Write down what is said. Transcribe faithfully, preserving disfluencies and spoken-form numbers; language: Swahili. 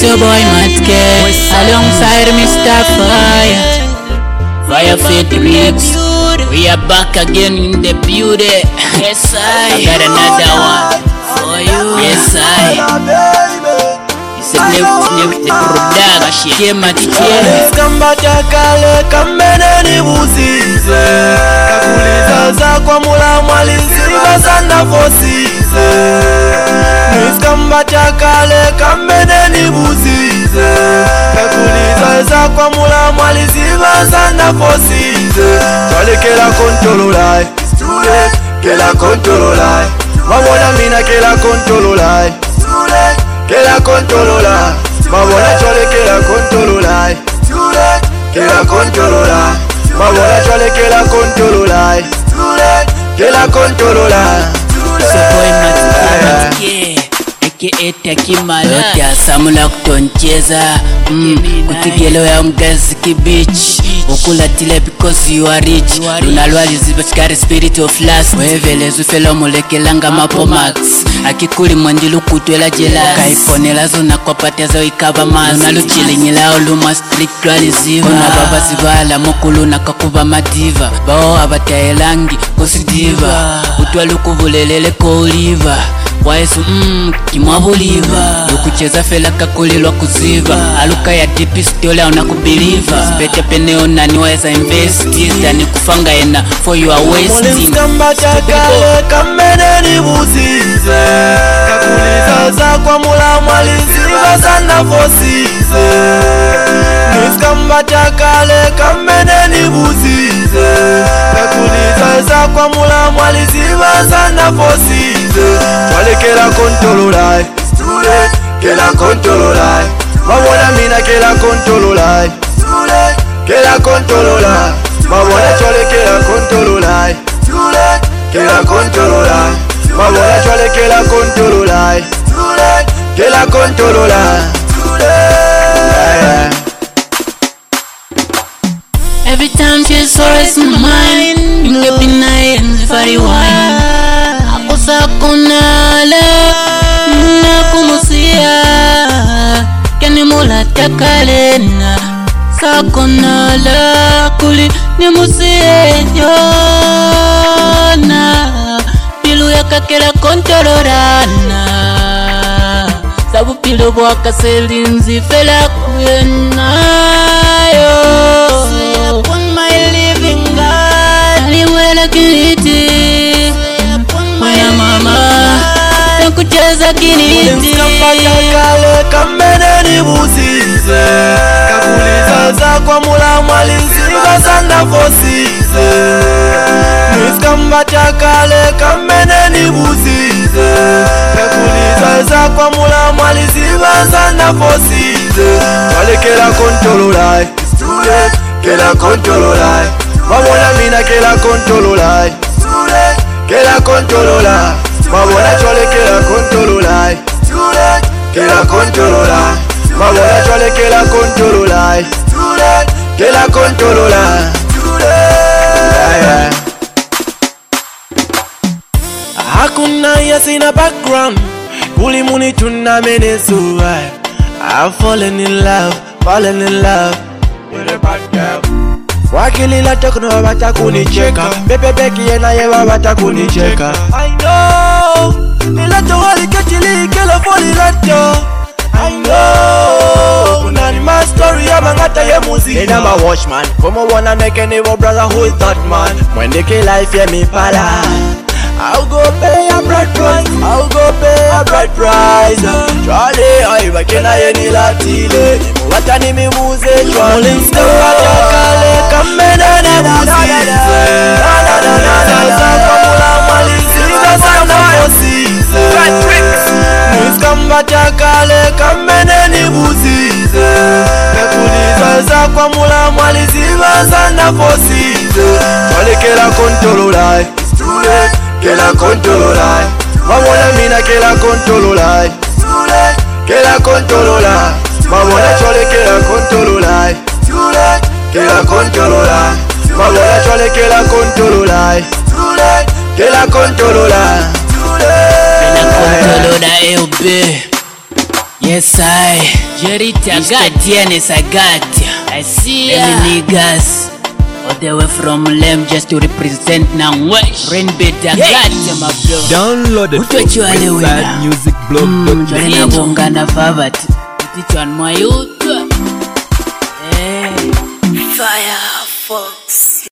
It's your boy Matke alongside Mister Fire. Fire Fit Mix. We are back again in the beauty. Yes I, I got another one for you. Yes I. It's a new new production. Kema tichele. Kambata kale kamene ni buzize. Kakuliza za kwa mula mwalizi bazanda fosize. Kambata kale kamene ni buzize. Kakuliza za kwa mula mwalizi bazanda fosize. Twale kela kontololai. Stule kela kontololai. Mawona mina kela kontololai. Stule kela kontolola. Mawona chole kela kontolola. Stule kela kontolola. Mawona chole kela kontolola. Stule kela kontolola. Boy Matke eke ete kimala yote asamula kutoncheza mm, kutigelo ya mgazi kibichi okula tile because you are rich lunalwali zibafikari spirit of last wevelezu felo molekelanga mapomax akikuli mwendilu kutwela jela kaiponela zona kwa patezo ikaba mazi lunaluchilinyila oluma strict waliziva kuna baba zibala mokulu nakakuba madiva bao abataelangi kusidiva utwalu kuvulelele ko oliva Waisu mmm, kimwabuliva Lukucheza fela kakulilwa kuziva Aluka ya dipi stole unakubiliva Spete peneo nani waeza investi Dani kufanga ena for you are wasting Molis kambata kale kamene ni buzize Kakuliza za kwa mula mwalizi bazanda fosize Molis kambata kale kamene ni buzize Kakuliza za kwa mula mwalizi bazanda fosize Twale kela kontololai. Stule kela kontololai. Mawona mina kela kontololai. Stule kela kontololai. Mawona chole kela kontololai. Stule kela kontololai. Mawona chole kela kontololai. Stule kela kontololai. Every time she's always in my mind You get me nice if I rewind Akosa kunala Na kumusia Kani mula takalena Sakunala Kuli ni musie Yona Pilu ya kakela kontororana Sabu pilu waka selinzi Fela kuyena Upon my living God Aliwela kiliti Maya mama Nakucheza kiliti Kambata kale kamene ni buzize Kakuliza za kwa mula mwalizi bazanda fosize Kambata kale kamene ni buzize Kakuliza za kwa mula mwalizi bazanda fosize Twale kela kontololai. Stule kela kontololai. Mawona mina kela kontololai. Stule kela kontolola. Mawona chole kela kontololai. Stule kela kontolola. Mawona chole kela kontololai. Stule kela kontolola. Hakuna yasina background. Ulimuni tunamenezuwa. I've fallen in love, fallen in love with a bad girl. Wakilila tekno wabata kunicheka. Pepe beki yena ye wabata kunicheka. I know nilato wali ketili kela foli lato. I know unani my story ya mangata ye muzika. They never watch man. Como wanna make any brother who is that man. When they kill life yeah me pala. I'll go pay a bright price. I'll go pay a bright price. Charlie, I reckon I any latile. What I need me muse. Charlie, still got your kale. Come in and I muse. Na na na na na na. Kamula malisi. Kasana fosize. Mus kambata kale. Come in and I muse. Kakuliza za kwa mula malisi. Kasana fosize. Charlie kela kontololai. Stule kela kontololai. Mawona mina kela kontololai. Stule kela kontolola. Mawona chole kela kontololai. Stule kela kontolola. Mawona chole kela kontololai. Stule kela kontolola. Kela kontolola L B Yes, I Jerry Tagatianes, I got ya. I see ya. Them niggas all the way from Lem just to represent Nangwesh. Rainbit, I got ya, my bro. Download it from website music blog dot com. Joina Bongana Favat. Teach on my youth. Hey. Firefox.